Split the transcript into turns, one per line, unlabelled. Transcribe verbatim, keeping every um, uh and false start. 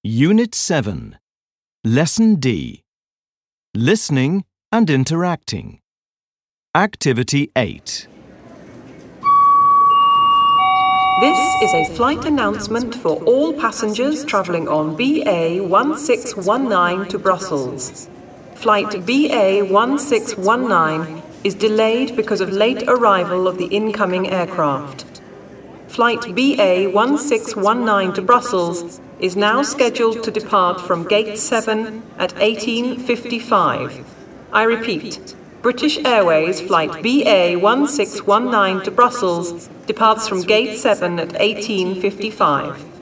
Unit seven, Lesson D. Listening and Interacting. Activity eight.
This is a flight announcement for all passengers travelling on B A one six one nine to Brussels. Flight B A one six one nine is delayed because of late arrival of the incoming aircraft. Flight B A one six one nine to Brussels is now scheduled to depart from Gate seven at eighteen fifty-five. I repeat, British Airways Flight B A one six one nine to Brussels departs from Gate seven at eighteen fifty-five.